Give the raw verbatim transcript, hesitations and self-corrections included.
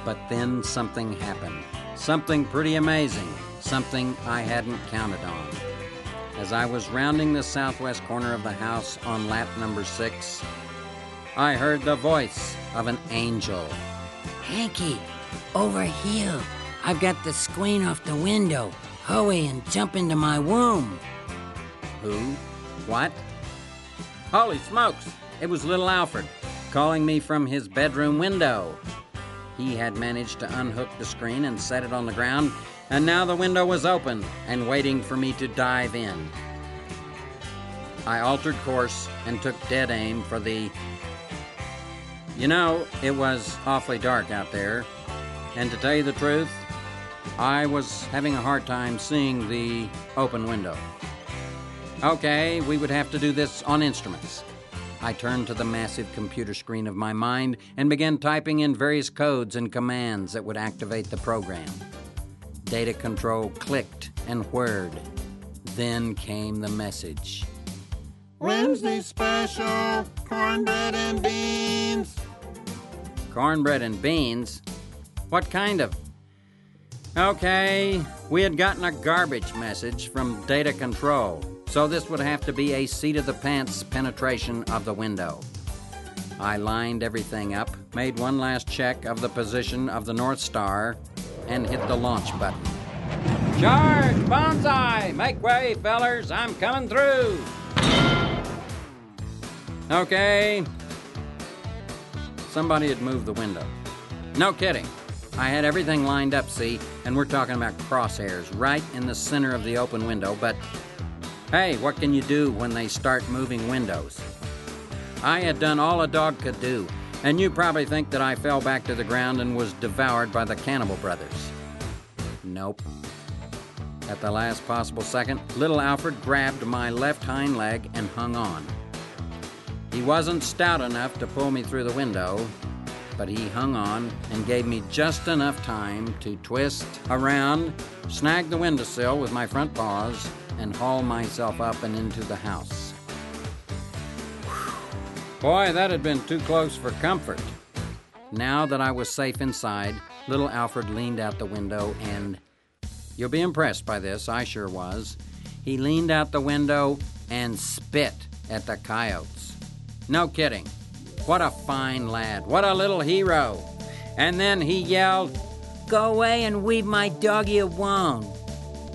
But then something happened. Something pretty amazing. Something I hadn't counted on. As I was rounding the southwest corner of the house on lap number six, I heard the voice of an angel. Hanky, over here. I've got the screen off the window. Hurry and jump into my womb. Who? What? Holy smokes! It was little Alfred, calling me from his bedroom window. He had managed to unhook the screen and set it on the ground, and now the window was open and waiting for me to dive in. I altered course and took dead aim for the... You know, it was awfully dark out there, and to tell you the truth, I was having a hard time seeing the open window. Okay, we would have to do this on instruments. I turned to the massive computer screen of my mind and began typing in various codes and commands that would activate the program. Data control clicked and whirred. Then came the message. Wednesday special, cornbread and beans. Cornbread and beans? What kind of? Okay, we had gotten a garbage message from data control, so this would have to be a seat-of-the-pants penetration of the window. I lined everything up, made one last check of the position of the North Star, and hit the launch button. Charge! Bonsai! Make way, fellers! I'm coming through! Okay. Somebody had moved the window. No kidding. I had everything lined up, see, and we're talking about crosshairs right in the center of the open window, but hey, what can you do when they start moving windows? I had done all a dog could do, and you probably think that I fell back to the ground and was devoured by the Cannibal Brothers. Nope. At the last possible second, little Alfred grabbed my left hind leg and hung on. He wasn't stout enough to pull me through the window, but he hung on and gave me just enough time to twist around, snag the windowsill with my front paws, and haul myself up and into the house. Boy, that had been too close for comfort. Now that I was safe inside, little Alfred leaned out the window and... You'll be impressed by this, I sure was. He leaned out the window and spit at the coyotes. No kidding. What a fine lad. What a little hero. And then he yelled, Go away and weave my doggy a wound.